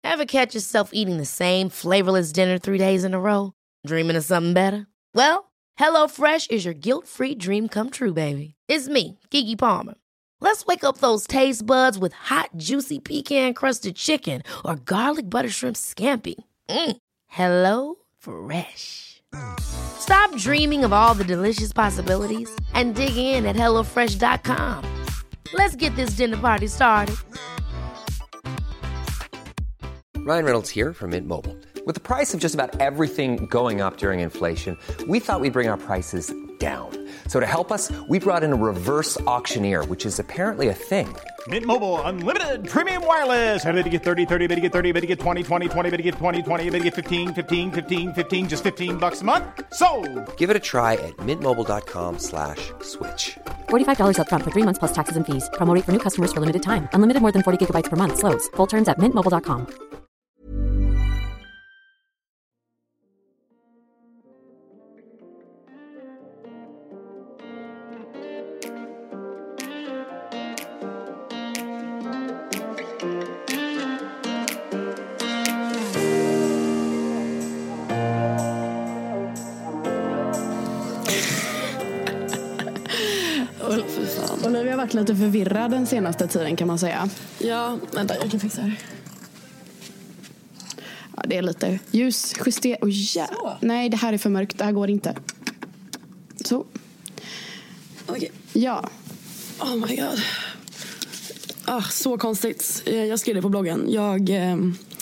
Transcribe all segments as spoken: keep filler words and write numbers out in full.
Ever catch yourself eating the same flavorless dinner three days in a row? Dreaming of something better? Well, HelloFresh is your guilt-free dream come true, baby. It's me, Keke Palmer. Let's wake up those taste buds with hot, juicy pecan-crusted chicken or garlic butter shrimp scampi. Mm. Hello Fresh. Stop dreaming of all the delicious possibilities and dig in at hello fresh dot com. Let's get this dinner party started. Ryan Reynolds here from Mint Mobile. With the price of just about everything going up during inflation, we thought we'd bring our prices down. So to help us, we brought in a reverse auctioneer, which is apparently a thing. Mint Mobile Unlimited Premium Wireless. How to get thirty, thirty, how to get thirty, how to get twenty, twenty, twenty, how to get twenty, twenty, how to get fifteen, fifteen, fifteen, fifteen, just fifteen bucks a month? Sold! Give it a try at mintmobile.com slash switch. forty-five dollars up front for three months plus taxes and fees. Promo rate for new customers for limited time. Unlimited more than forty gigabytes per month. Slows full terms at mint mobile dot com. Olivia har varit lite förvirrad den senaste tiden, kan man säga. Ja, vänta, jag kan fixa det. Ja, det är lite ljus, juster... Oh, ja. Nej, det här är för mörkt, det här går inte. Så. Okej. Okay. Ja. Oh my god. Ah, så konstigt. Jag skrev det på bloggen. Jag eh,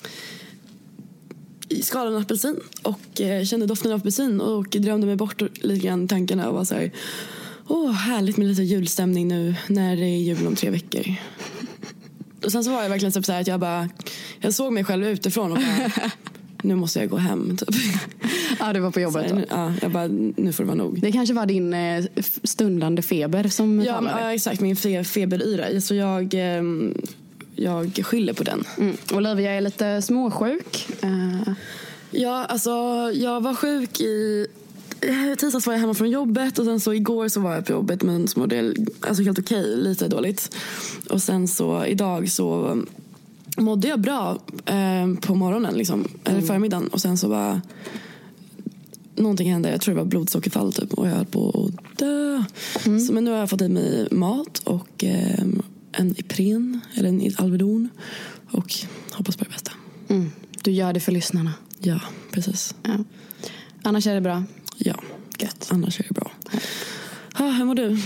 skalade en apelsin och eh, kände doften av apelsin och drömde mig bort lite grann tankarna och var så här... Åh, oh, härligt med lite julstämning nu när det är jul om tre veckor. Och sen så var jag verkligen typ så här att jag bara... Jag såg mig själv utifrån och bara... Nu måste jag gå hem, typ. Ja, det var på jobbet. Så, ja, jag bara, nu får det vara nog. Det kanske var din eh, stundande feber som ja, talade. Ja, exakt. Min fe- feberyra. Så jag... Eh, jag skyller på den. Mm. Olivia är lite småsjuk. Uh. Ja, alltså... Jag var sjuk i... Tisdags var jag hemma från jobbet och sen så igår så var jag på jobbet men som mådde alltså helt okej, lite dåligt. Och sen så idag så mådde jag bra eh, på morgonen liksom, mm. eller förmiddagen och sen så var någonting hände, jag tror det var blodsockerfall typ och jag höll på att dö. Mm. Så, men nu har jag fått i mig mat och eh, en Ipren eller en Alvedon och hoppas på det bästa. Mm. Du gör det för lyssnarna. Ja, precis. Ja. Annars är det bra. Ja, gött. Annars är det bra. Ah, hur mår du?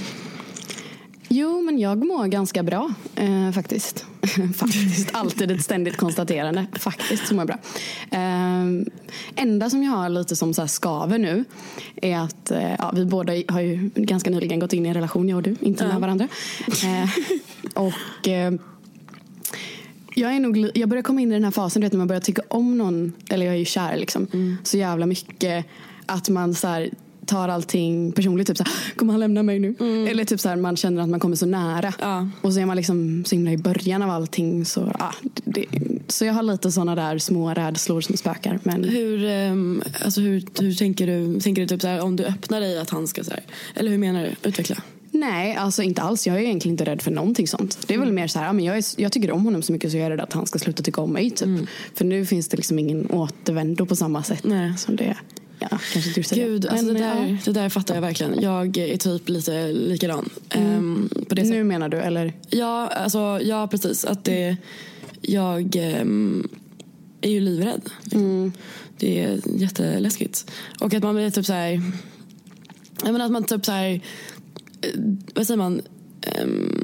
Jo, men jag mår ganska bra, eh, faktiskt. faktiskt, alltid ett ständigt konstaterande. Faktiskt så mår jag bra. Eh, enda som jag har lite som så här skaver nu är att eh, ja, vi båda har ju ganska nyligen gått in i en relation, jag och du, inte med ja. varandra. Eh, och... Eh, Jag, är nog, jag börjar komma in i den här fasen, du vet, när man börjar tycka om någon, eller jag är ju kär liksom, mm. så jävla mycket att man så här, tar allting personligt, typ så här, kommer han lämna mig nu? Mm. Eller typ så här, man känner att man kommer så nära. Ja. Och så är man liksom så himla i början av allting. Så, ja, det, så jag har lite såna där små rädslor som spökar. Men... Hur, um, alltså hur, hur tänker du? Tänker du typ så här, om du öppnar dig att han ska så här, eller hur menar du? Utveckla. Nej, alltså inte alls. Jag är egentligen inte rädd för någonting sånt. Det är väl mer så här, ja, men jag, är, jag tycker om honom så mycket så jag är rädd att han ska sluta tycka om mig typ. Mm. För nu finns det liksom ingen återvändo på samma sätt. Nej. Som det är. Ja, kanske du säger. Gud, alltså men, det, där, ja. det där fattar jag verkligen. Jag är typ lite likadan. Mm. Um, på det nu menar du, eller? Ja, alltså, ja precis. Att det, jag um, är ju livrädd. Mm. Det är jätteläskigt. Och att man blir typ så här... Jag menar att man typ så här... Vad säger man? Um...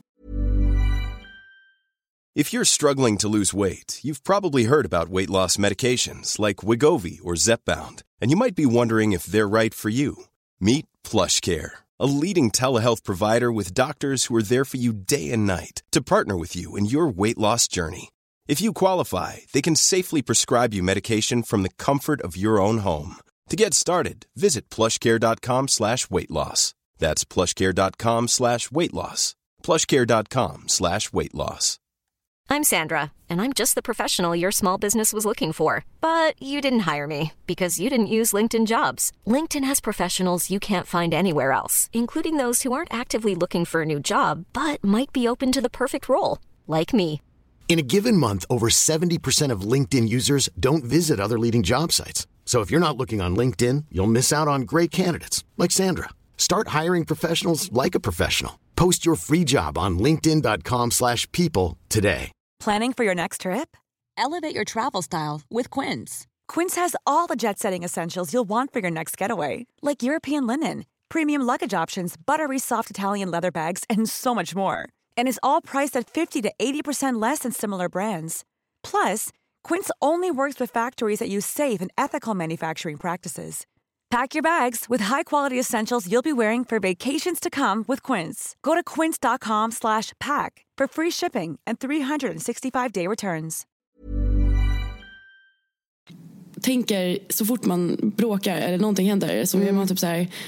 If you're struggling to lose weight, you've probably heard about weight loss medications like Wegovy or Zepbound, and you might be wondering if they're right for you. Meet PlushCare, a leading telehealth provider with doctors who are there for you day and night to partner with you in your weight loss journey. If you qualify, they can safely prescribe you medication from the comfort of your own home. To get started, visit plushcare.com slash weight loss. That's plushcare.com slash weight loss. plushcare.com slash weight loss. I'm Sandra, and I'm just the professional your small business was looking for. But you didn't hire me because you didn't use LinkedIn Jobs. LinkedIn has professionals you can't find anywhere else, including those who aren't actively looking for a new job, but might be open to the perfect role, like me. In a given month, over seventy percent of LinkedIn users don't visit other leading job sites. So if you're not looking on LinkedIn, you'll miss out on great candidates like Sandra. Start hiring professionals like a professional. Post your free job on linkedin dot com slash people today. Planning for your next trip? Elevate your travel style with Quince. Quince has all the jet-setting essentials you'll want for your next getaway, like European linen, premium luggage options, buttery soft Italian leather bags, and so much more. And is all priced at fifty to eighty percent less than similar brands. Plus, Quince only works with factories that use safe and ethical manufacturing practices. Pack your bags with high-quality essentials you'll be wearing for vacations to come with Quince. Go to quince dot com slash pack for free shipping and three sixty-five day returns. Tänker så fort man bråkar eller någonting händer så är man typ så här...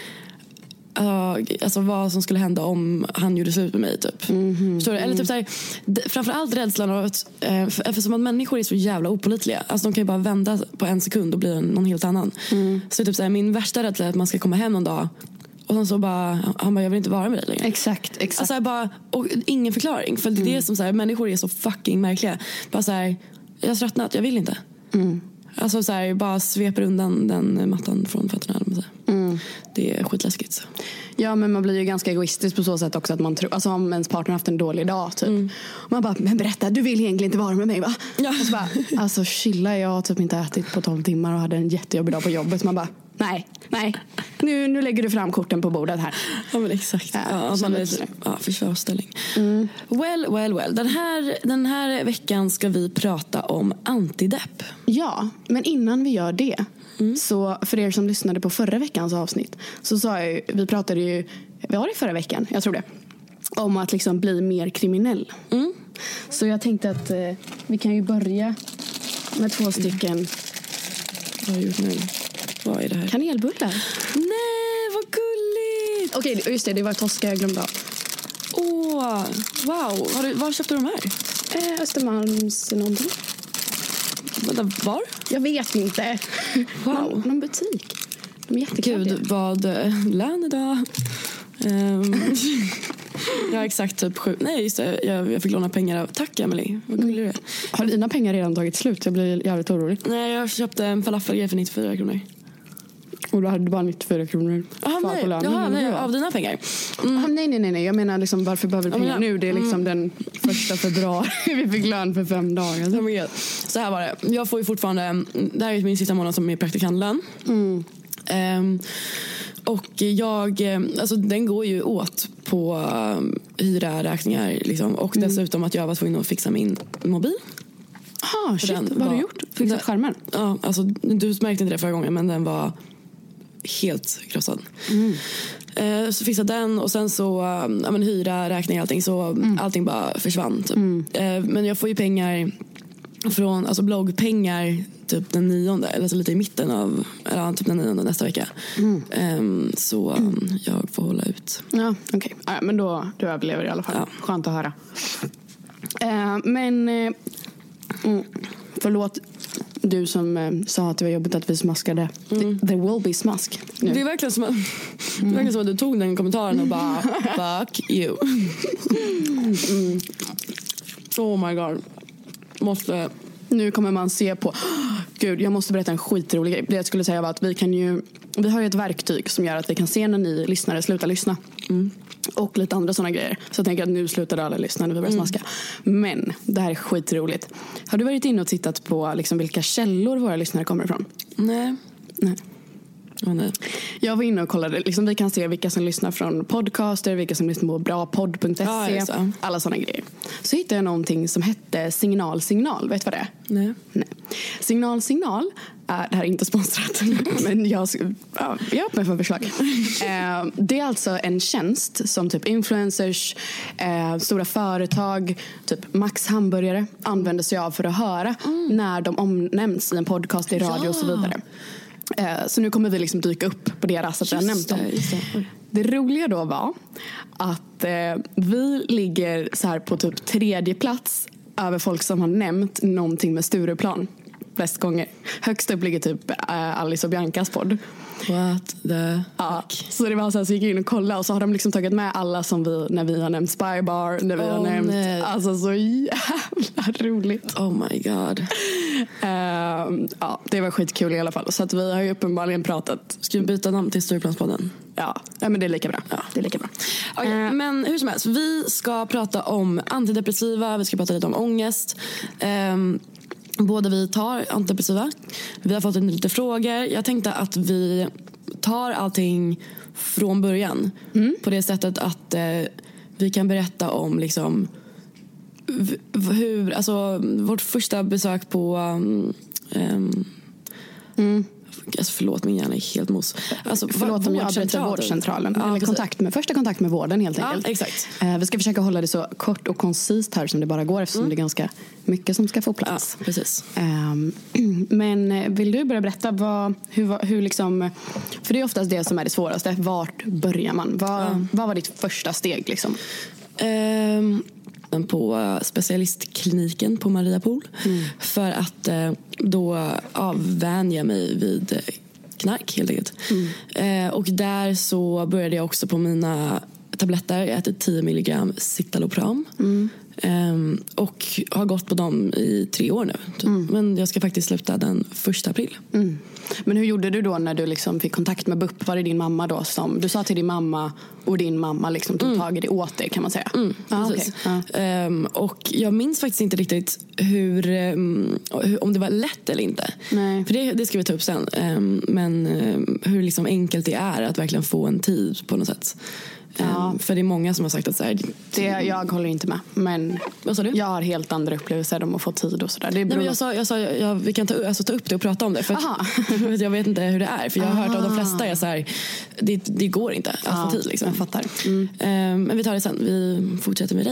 Uh, alltså vad som skulle hända om han gjorde slut med mig typ. Mm-hmm. Förstår du? Eller typ såhär, d- framförallt rädslan av att, uh, för, eftersom att människor är så jävla opålitliga. Alltså de kan ju bara vända på en sekund och bli en, någon helt annan. Mm. Så typ såhär, min värsta rädsla är att man ska komma hem någon dag och sen så bara, han bara, jag vill inte vara med dig längre. Exakt, exakt. Alltså bara, och ingen förklaring. För det är mm. som såhär, människor är så fucking märkliga. Bara såhär, jag har tröttnat, jag vill inte. Mm. Alltså så här, bara sveper undan den mattan från fötterna. Mm. Det är skitläskigt så. Ja, men man blir ju ganska egoistisk på så sätt också att man tror, alltså om ens partner haft en dålig dag typ. Mm. Man bara, men berätta, du vill egentligen inte vara med mig va? Ja. Och så bara, alltså chilla, jag har typ inte ätit på tolv timmar och hade en jättejobbig dag på jobbet. Så man bara, nej, nej, nu, nu lägger du fram korten på bordet här. Ja men exakt, ja, ja, man är, ja, försvarsställning. Mm. Well, well, well. Den här, den här veckan ska vi prata om antidepp. Ja, men innan vi gör det mm. så för er som lyssnade på förra veckans avsnitt så sa jag ju, vi pratade ju, var det förra veckan? Jag tror det. Om att liksom bli mer kriminell. Mm. Så jag tänkte att eh, vi kan ju börja med två stycken. Vad har jag gjort nu? Vad är det här? Kanelbullar. Nej, vad gulligt! Okej, okay, just det, det var Tosca jag glömde av. Åh, wow. Var, var köpte du de här? Eh, Östermalms någonting. Vänta, var? Jag vet inte. Wow. Någon, någon butik. De är jättekul. Gud, vad lön idag. Um, jag har exakt typ sju. Nej, just det. Jag, jag fick låna pengar av. Tack, Emily. Vad gullig du är. Har dina pengar redan tagit slut? Jag blir jävligt orolig. Nej, jag köpte en falafelgrej för nittiofyra kronor. Och då hade du bara nittiofyra kronor Aha, kvar nej. på lönen. Jaha, nej, av dina pengar. Mm. Ah, nej, nej, nej, nej. Jag menar liksom, varför behöver du pengar ja, nu? Det är liksom mm. den första februari. Vi fick lön för fem dagar. Oh så här var det. Jag får ju fortfarande, det här är min sista månad som är praktikantlön. Mm. Um, och jag, alltså den går ju åt på um, hyra, räkningar liksom. Och mm. dessutom att jag var tvungen att fixa min mobil. Ah, shit, vad har du gjort? Fixat skärmen? Ja, alltså du märkte inte det förra gången, men den var helt krossad. Mm. Eh, så fixade den och sen så um, ja, men hyra, räkningar, allting. Så mm. allting bara försvann typ. Mm. eh, Men jag får ju pengar från, alltså bloggpengar typ den nionde, eller så lite i mitten av, eller typ den nionde nästa vecka. Mm. Um, så um, jag får hålla ut. Ja, okej. Okay. Ja, men då du överlever i alla fall. Ja. Skönt att höra. Uh, men uh, mm, förlåt du som uh, sa att det var jobbigt att vi smaskade. Mm. There will be smask nu. Det är verkligen som att, mm. det är verkligen som att du tog den kommentaren och bara fuck you. Mm. Oh my god. Måste... Nu kommer man se på... Gud, jag måste berätta en skitrolig grej. Det jag skulle säga var att vi kan ju... Vi har ju ett verktyg som gör att vi kan se när ni lyssnare slutar lyssna. Mm. Och lite andra sådana grejer. Så jag tänker att nu slutar alla lyssna när vi börjar smaska. Mm. Men det här är skitroligt. Har du varit inne och tittat på liksom vilka källor våra lyssnare kommer ifrån? Nej. Nej. Oh, nej. Jag var inne och kollade, liksom, vi kan se vilka som lyssnar från podcaster, vilka som lyssnar på brapodd punkt se, ja, alla sådana grejer. Så hittade jag någonting som hette Signal Signal, vet du vad det är? Nej. Nej. Signal Signal är, det här är inte sponsrat, men jag, ja, jag är öppen för förslag. eh, det är alltså en tjänst som typ influencers, eh, stora företag, typ Max hamburgare använder sig av för att höra mm. när de omnämns i en podcast, i radio ja. och så vidare. Så nu kommer vi liksom dyka upp på deras att jag nämnt dem. Det, det roliga då var att eh, vi ligger så här på typ tredje plats över folk som har nämnt någonting med Stureplan. flest gånger. Högst upp ligger typ uh, Alice och Biancas podd. What the ja, så det var så här, så gick jag in och kollade och så har de liksom tagit med alla som vi, när vi har nämnt Spy Bar, när vi oh, har nämnt nej. Alltså så jävla roligt. Oh my god. uh, ja, det var skitkul i alla fall. Så att vi har ju uppenbarligen pratat. Ska vi byta namn till Storplanspodden? Ja, ja, men det är lika bra. Ja. Det är lika bra. Okay, uh, men hur som helst, vi ska prata om antidepressiva, vi ska prata lite om ångest. Um, Båda vi tar antidepressiva. Vi har fått en lite frågor. Jag tänkte att vi tar allting från början. Mm. På det sättet att eh, vi kan berätta om liksom v- hur, alltså vårt första besök på um, um, mm. Alltså förlåt, min hjärna är helt mos. Alltså, förlåt om jag avbryter vårdcentralen. Ja, eller kontakt med, första kontakt med vården helt enkelt. Ja, exakt. Eh, vi ska försöka hålla det så kort och koncist här som det bara går eftersom mm. det är ganska mycket som ska få plats. Ja, precis. Eh, men vill du börja berätta vad, hur, hur liksom, för det är oftast det som är det svåraste. Vart börjar man? Vad, ja. vad var ditt första steg liksom? Um... på specialistkliniken på Mariapol mm. för att eh, då avvänja mig vid knark helt enkelt. Mm. Eh, och där så började jag också på mina tabletter. Jag äter tio milligram citalopram mm. eh, och har gått på dem i tre år nu. Mm. Men jag ska faktiskt sluta den första april. Mm. Men hur gjorde du då när du liksom fick kontakt med B U P? Var det din mamma då som du sa till din mamma och din mamma liksom tog mm. tag i det åt dig, kan man säga? Mm, ah, precis. Okay. Um, och jag minns faktiskt inte riktigt hur, um, hur om det var lätt eller inte. Nej. För det, det ska vi ta upp sen. Um, men um, hur liksom enkelt det är att verkligen få en tid på något sätt. Ja. Um, för det är många som har sagt att så här, det, jag håller inte med. Men vad sa du? Jag har helt andra upplevelser om att få tid och sådär. Det Nej, men jag sa, jag sa jag, vi kan ta, alltså, ta upp det och prata om det. För att, jag vet inte hur det är. För jag har Aha. hört av de flesta är så här, det, det går inte att ja, få tid. Liksom. Jag fattar. Mm. Um, men vi tar det sen. Vi fortsätter med dig.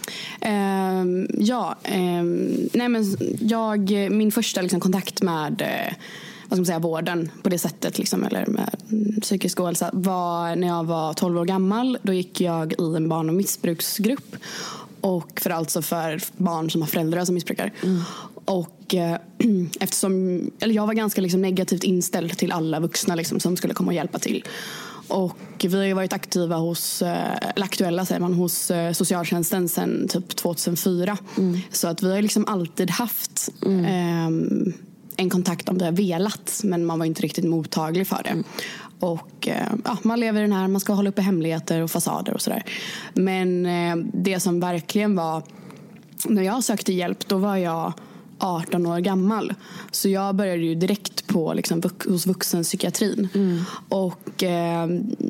Um, ja, um, nej men jag, min första liksom, kontakt med uh, vad ska man säga, vården på det sättet liksom, eller med psykisk ohälsa var när jag var tolv år gammal. Då gick jag i en barn- och missbruksgrupp, och för alltså för barn som har föräldrar som missbrukar. Mm. Och eh, eftersom eller jag var ganska liksom, negativt inställd till alla vuxna liksom, som skulle komma och hjälpa till. Och vi har ju varit aktiva hos, eller aktuella säger man, hos socialtjänsten sedan typ tvåtusenfyra. Mm. Så att vi har liksom alltid haft mm. eh, en kontakt om vi har velat, men man var inte riktigt mottaglig för det. Mm. Och ja, man lever i den här, man ska hålla uppe hemligheter och fasader och sådär. Men eh, det som verkligen var, när jag sökte hjälp, då var jag arton år gammal. Så jag började ju direkt på liksom, hos vuxenpsykiatrin. Mm. Och eh,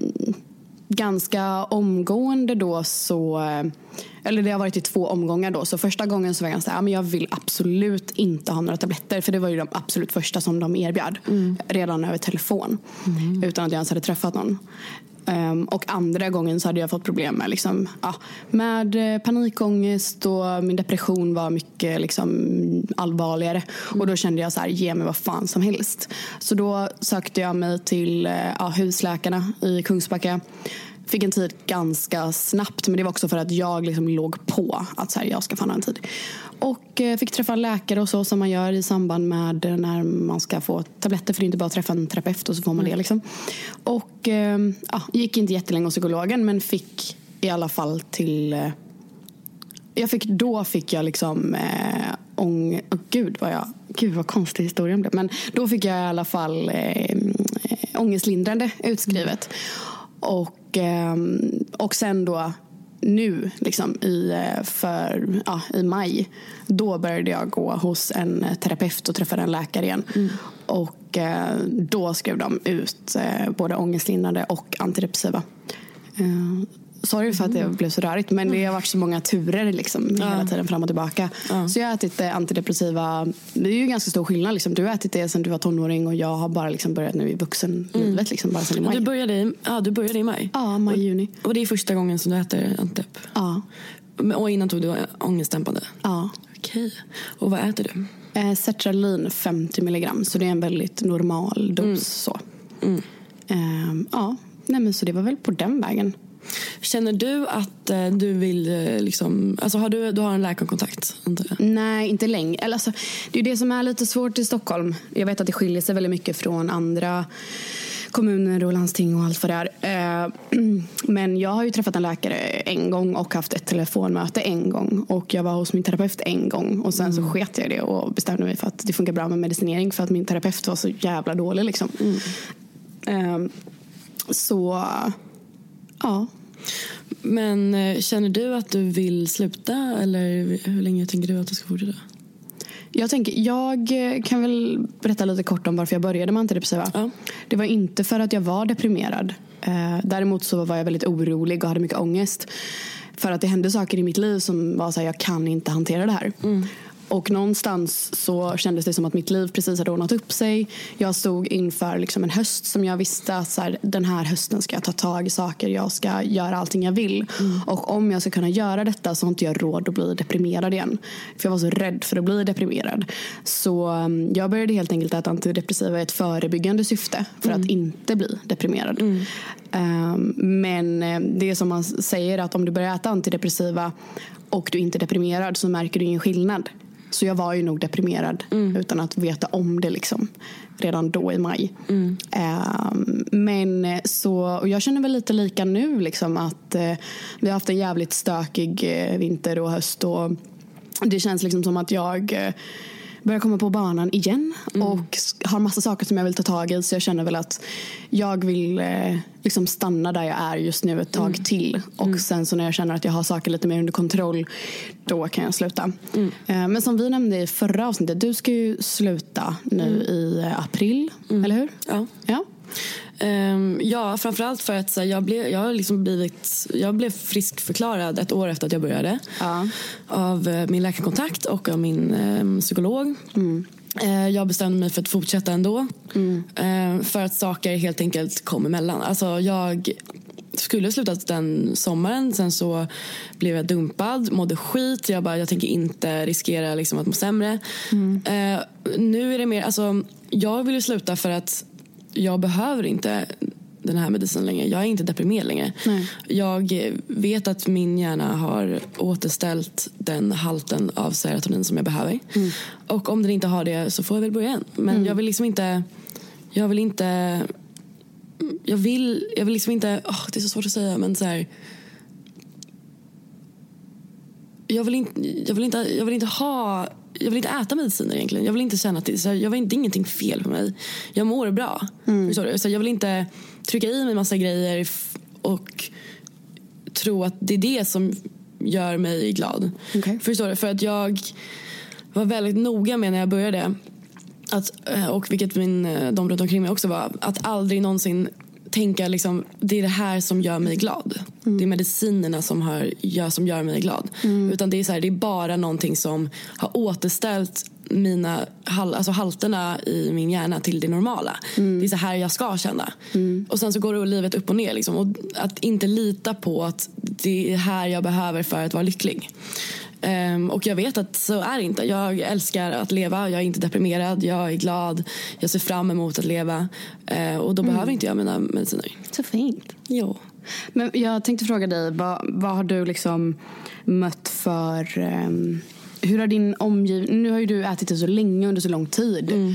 ganska omgående då så, eller det har varit i två omgångar då. Så första gången så var jag så här, ja, men jag vill absolut inte ha några tabletter. För det var ju de absolut första som de erbjöd. Mm. Redan över telefon. Mm. Utan att jag ens hade träffat någon. Um, och andra gången så hade jag fått problem med, liksom, ja, med panikångest, och min depression var mycket liksom, allvarligare. Mm. Och då kände jag så här, ge mig vad fan som helst. Så då sökte jag mig till ja, husläkarna i Kungsbacka. Fick en tid ganska snabbt, men det var också för att jag liksom låg på att så här, jag ska fan ha en tid. Och eh, fick träffa läkare och så, som man gör i samband med när man ska få tabletter. För det är inte bara att träffa en terapeut och så får man mm. det liksom. Och eh, ja, gick inte jättelänge hos psykologen, men fick i alla fall till... Eh, jag fick, då fick jag liksom... Eh, ång, oh, gud, vad jag, gud vad konstig historien blev. Men då fick jag i alla fall eh, ångestlindrande utskrivet. Mm. Och, och sen då nu liksom i, för, ja, i maj, då började jag gå hos en terapeut och träffade en läkare igen. Mm. Och då skrev de ut både ångestlindrande och antidepressiva. Sorry för att det blev så rörigt, men det har varit så många turer liksom, ja. hela tiden fram och tillbaka. Ja. Så jag har ätit antidepressiva. Det är ju ganska stor skillnad liksom. Du har ätit det sedan du var tonåring, och jag har bara liksom börjat nu i vuxenlivet mm. liksom, bara sedan i maj. Du började i, ja, du började i maj? Ja, maj, och, juni. Och det är första gången som du äter antidep? Ja. Och innan tog du ångestdämpande? Ja. Okej. Och vad äter du? Eh, sertralin femtio milligram, så det är en väldigt normal dos. Mm. Så. Mm. Eh, ja, nej, men så det var väl på den vägen. Känner du att eh, du vill eh, liksom, alltså har du, du har en läkarkontakt? Inte? Nej, inte längre. Eller, alltså, det är det som är lite svårt i Stockholm. Jag vet att det skiljer sig väldigt mycket från andra kommuner och landsting och allt vad det är. Eh, men jag har ju träffat en läkare en gång och haft ett telefonmöte en gång. Och jag var hos min terapeut en gång. Och sen mm. så sket jag det och bestämde mig för att det funkar bra med medicinering. För att min terapeut var så jävla dålig liksom. Mm. Eh, så, ja. Men eh, känner du att du vill sluta? Eller hur länge tänker du att du ska fortsätta? Jag tänker, jag kan väl berätta lite kort om varför jag började med antidepressiva. Ja. Det var inte för att jag var deprimerad. Eh, däremot så var jag väldigt orolig och hade mycket ångest. För att det hände saker i mitt liv som var så här, jag kan inte hantera det här. Mm. Och någonstans så kändes det som att mitt liv precis hade ordnat upp sig. Jag stod inför liksom en höst som jag visste att så här, den här hösten ska jag ta tag i saker. Jag ska göra allting jag vill. Mm. Och om jag ska kunna göra detta så har inte jag råd att bli deprimerad igen. För jag var så rädd för att bli deprimerad. Så um, jag började helt enkelt äta antidepressiva i ett förebyggande syfte. För mm. att inte bli deprimerad. Mm. Um, men det är som man säger att om du börjar äta antidepressiva och du inte är deprimerad så märker du ingen skillnad. Så jag var ju nog deprimerad mm. utan att veta om det liksom redan då i maj. Mm. Um, men så, och jag känner väl lite lika nu liksom att uh, vi har haft en jävligt stökig uh, vinter och höst och det känns liksom som att jag uh, börjar komma på banan igen mm. och har massa saker som jag vill ta tag i, så jag känner väl att jag vill eh, liksom stanna där jag är just nu ett tag mm. till och mm. sen så när jag känner att jag har saker lite mer under kontroll, då kan jag sluta. Mm. Eh, men som vi nämnde i förra avsnittet, du ska ju sluta nu mm. i april, mm. eller hur? Ja. Ja. Um, ja, framförallt för att så, jag, blev, jag, har liksom blivit, jag blev friskförklarad ett år efter att jag började ja. av uh, min läkarkontakt och av min um, psykolog. Mm. Uh, jag bestämde mig för att fortsätta ändå mm. uh, för att saker helt enkelt kom emellan. Alltså jag skulle slutat den sommaren, sen så blev jag dumpad, mådde skit. Jag bara, jag tänker inte riskera liksom, att må sämre. Mm. Uh, nu är det mer, alltså jag vill ju sluta för att jag behöver inte den här medicinen längre. Jag är inte deprimerad längre. Nej. Jag vet att min hjärna har återställt den halten av serotonin som jag behöver. Mm. Och om den inte har det så får jag väl börja igen. Men mm. jag vill liksom inte... Jag vill inte... Jag vill, jag vill liksom inte... Oh, det är så svårt att säga, men så här... Jag vill inte, jag vill inte, jag vill inte ha... Jag vill inte äta mediciner egentligen. Jag vill inte känna att det, så jag vill inte ingenting fel på mig. Jag mår bra. Mm. Förstår du? Så jag vill inte trycka i mig massa grejer och tro att det är det som gör mig glad. Okay. Förstår du? För att jag var väldigt noga med när jag började att, och vilket min, de runt omkring mig också var, att aldrig någonsin tänka liksom, det är det här som gör mig glad. Mm. Det är medicinerna som, har, gör, som gör mig glad. Mm. Utan det är, så här, det är bara någonting som har återställt mina alltså halterna i min hjärna till det normala. Mm. Det är så här jag ska känna. Mm. Och sen så går det livet upp och ner. Liksom. Och att inte lita på att det är här jag behöver för att vara lycklig. Um, och jag vet att så är det inte. Jag älskar att leva, jag är inte deprimerad, jag är glad, jag ser fram emot att leva. Uh, och då mm. behöver inte jag mina mediciner. Så fint. Jo. Men jag tänkte fråga dig, vad, vad har du liksom mött för... Um, hur har din omgivning... Nu har ju du ätit det så länge, under så lång tid. Mm.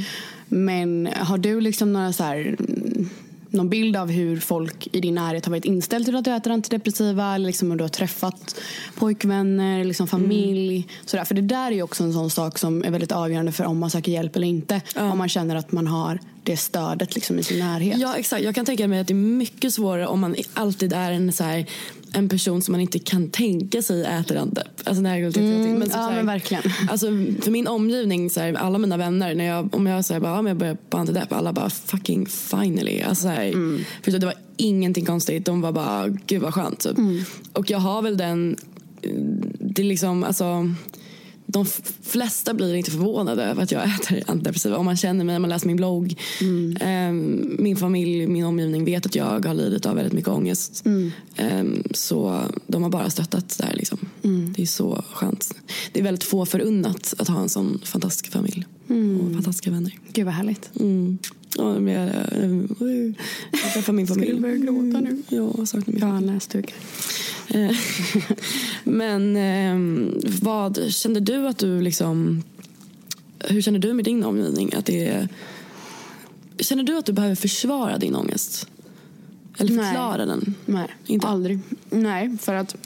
Men har du liksom några så här... någon bild av hur folk i din närhet har varit inställd till att du äter antidepressiva, eller liksom om du har träffat pojkvänner, liksom familj, mm. sådär. För det där är ju också en sån sak som är väldigt avgörande för om man söker hjälp eller inte. Ja. Om man känner att man har det stödet liksom i sin närhet. Ja, exakt. Jag kan tänka mig att det är mycket svårare om man alltid är en så här, en person som man inte kan tänka sig äter antidep. Alltså det här är mm, men så, ja, så här, men verkligen. Alltså för min omgivning så här, alla mina vänner när jag om jag säger bara om jag börjar på antidep, alla bara fucking finally. Alltså så här, mm. för det var ingenting konstigt. De var bara gud vad skönt typ. Mm. Och jag har väl den det är liksom alltså de flesta blir inte förvånade över att jag äter antidepressiva. Om man känner mig, om man läser min blogg. Mm. Um, min familj, min omgivning vet att jag har lidit av väldigt mycket ångest. Mm. Um, så de har bara stöttat där liksom. Mm. Det är så skönt. Det är väldigt få förunnat att ha en sån fantastisk familj. Mm. Och fantastiska vänner. Gud vad härligt. Mm. Ja, men jag, jag, jag träffar min familj. Skulle du börja gråta nu? Ja, jag saknar min familj. Ja, nästuk. Men eh, vad kände du att du liksom... Hur känner du med din omgivning? Att det är, känner du att du behöver försvara din ångest? Eller förklara Nej. den? Nej, inte aldrig. Nej, för att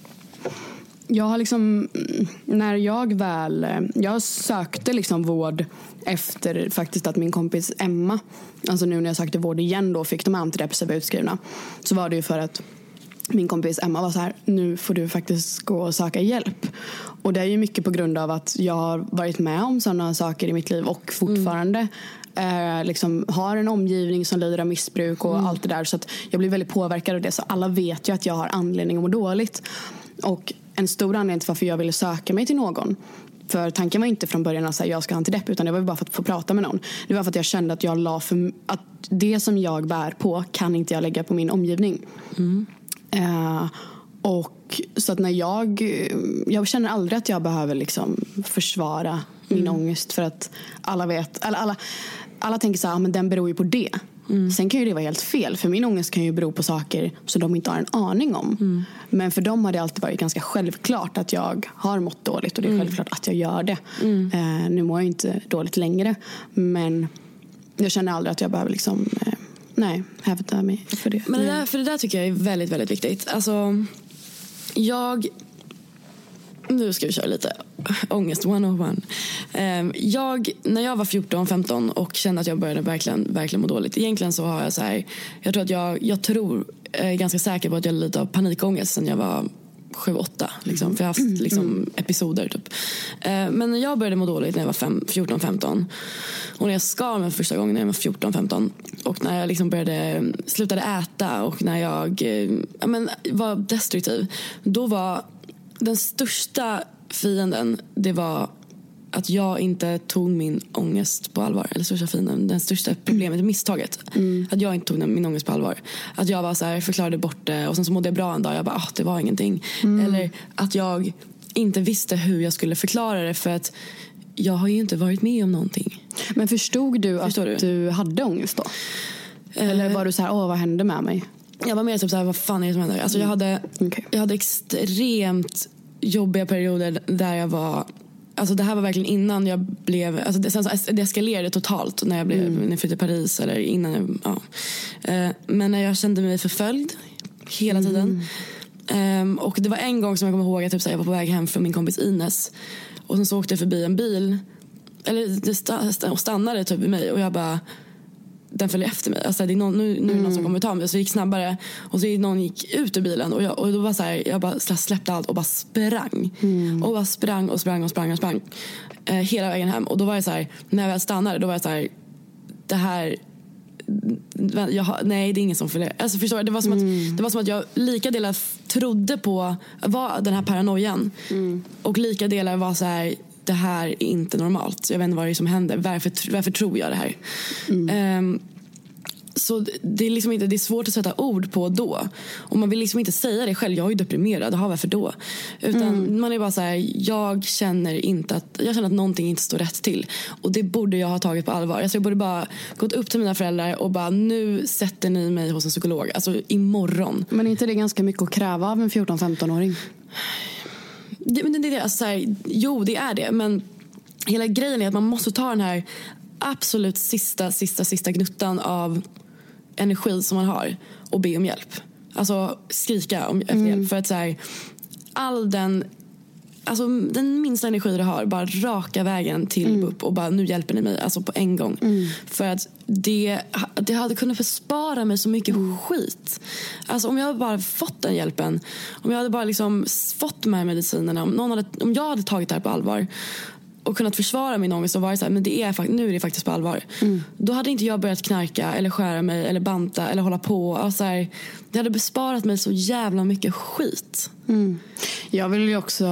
jag har liksom, när jag väl, jag sökte liksom vård efter faktiskt att min kompis Emma, alltså nu när jag sökte vård igen då, fick de antidepressiva utskrivna, så var det ju för att min kompis Emma var så här: nu får du faktiskt gå och söka hjälp. Och det är ju mycket på grund av att jag har varit med om sådana saker i mitt liv och fortfarande mm. eh, liksom har en omgivning som lider av missbruk och mm. allt det där. Så att jag blir väldigt påverkad av det. Så alla vet ju att jag har anledning att må dåligt. Och en stor anledning till varför jag ville söka mig till någon, för tanken var inte från början att säga jag ska ha antidepp, utan det var bara för att få prata med någon. Det var för att jag kände att jag la för, att det som jag bär på kan inte jag lägga på min omgivning. Mm. Uh, och så att när jag jag känner aldrig att jag behöver liksom försvara min mm. ångest, för att alla vet, alla, alla, alla tänker så här, men den beror ju på det. Mm. Sen kan ju det vara helt fel, för min ångest kan ju bero på saker som de inte har en aning om. Mm. Men för dem har det alltid varit ganska självklart att jag har mått dåligt, och det är mm. självklart att jag gör det. Mm. Uh, nu mår jag inte dåligt längre, men jag känner aldrig att jag behöver liksom uh, nej, hävda mig för det. Men det där, för det där tycker jag är väldigt, väldigt viktigt. Alltså, jag... Nu ska vi köra lite ångest one oh one. Jag, när jag var fjorton femton och kände att jag började verkligen, verkligen må dåligt. Egentligen så har jag så här... Jag tror att jag, jag tror, jag är ganska säker på att jag lider av panikångest sen jag var sju åtta. Liksom, för jag har haft liksom, episoder typ. Men när jag började må dåligt när jag var fjorton femton, och när jag skar mig första gången när jag var fjorton femton, och när jag liksom började slutade äta, och när jag ja, men, var destruktiv, då var den största fienden, det var att jag inte tog min ångest på allvar. Eller största fienden, den största problemet, misstaget. Mm. Att jag inte tog min ångest på allvar. Att jag var så här, förklarade bort det, och sen så mådde jag bra en dag. Jag bara, ah, det var ingenting. Mm. Eller att jag inte visste hur jag skulle förklara det, för att jag har ju inte varit med om någonting. Men förstod du Förstår att du? du hade ångest då? Eller var du så här, åh, vad hände med mig? Jag var mer typ så här, vad fan är det som händer? Alltså jag hade, okay. jag hade extremt jobbiga perioder där jag var... Alltså det här var verkligen innan jag blev... Alltså det, sen så, det eskalerade totalt när jag blev mm. när jag flyttade till Paris. Eller innan jag, ja. uh, men när jag kände mig förföljd hela tiden. Mm. Um, och det var en gång som jag kommer ihåg att typ, så här, jag var på väg hem från min kompis Ines. Och sen så åkte jag förbi en bil. Eller det st- och stannade typ vid mig. Och jag bara... Den följer efter mig. Alltså det är någon, nu, nu är det någon mm. som kommer ta mig. Så jag gick snabbare. Och så någon gick ut ur bilen. Och, jag, och då var så här, jag bara släppte allt och bara sprang. Mm. Och bara sprang och sprang och sprang och sprang. Eh, hela vägen hem. Och då var jag så här, när jag väl stannade, då var jag så här, det här... Jag har, nej, det är ingen som följer. Alltså förstår jag, det var som mm. att det var som att jag lika delar trodde på var den här paranoian. Mm. Och lika delar var så här, det här är inte normalt. Jag vet inte vad det är som händer. Varför, varför tror jag det här? Mm. Um, så det är liksom inte, det är svårt att sätta ord på då. Och man vill liksom inte säga det själv. Jag är ju deprimerad. Jaha, varför då? Utan mm. man är bara så här, jag känner inte att jag känner att någonting inte står rätt till. Och det borde jag ha tagit på allvar. Alltså jag borde bara gått upp till mina föräldrar och bara, nu sätter ni mig hos en psykolog. Alltså imorgon. Men är inte det ganska mycket att kräva av en fjorton-femton-åring? Det, men det, det, alltså så här, jo, det är det. Men hela grejen är att man måste ta den här absolut sista, sista, sista gnuttan av energi som man har och be om hjälp. Alltså skrika om, efter mm. hjälp. För att så här, all den, alltså den minsta energi du har, bara raka vägen till mm. upp och bara, nu hjälper ni mig, alltså på en gång. Mm. För att det, det hade kunnat förspara mig så mycket mm. skit. Alltså om jag hade bara fått den hjälpen, om jag hade bara liksom fått de här medicinerna, om, någon hade, om jag hade tagit det här på allvar och kunnat försvara min ångest och varit så här, men det är, nu är det faktiskt på allvar. Mm. Då hade inte jag börjat knarka eller skära mig eller banta eller hålla på. Och så här, det hade besparat mig så jävla mycket skit. Mm. Jag vill ju också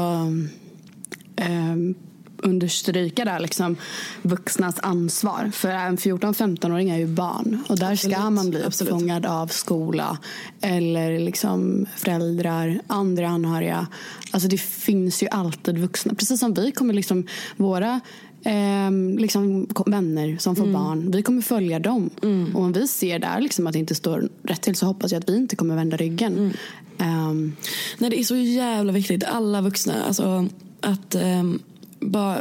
eh, understryka där liksom vuxnas ansvar. För en fjorton-femton-åring är ju barn. Och där Absolut. Ska man bli uppfångad av skola eller liksom föräldrar, andra anhöriga. Alltså det finns ju alltid vuxna. Precis som vi kommer liksom, våra eh, liksom vänner som får Mm. barn. Vi kommer följa dem. Mm. Och om vi ser där liksom att det inte står rätt till, så hoppas jag att vi inte kommer vända ryggen. Mm. Um, Nej, det är så jävla viktigt. Alla vuxna, alltså att um, bara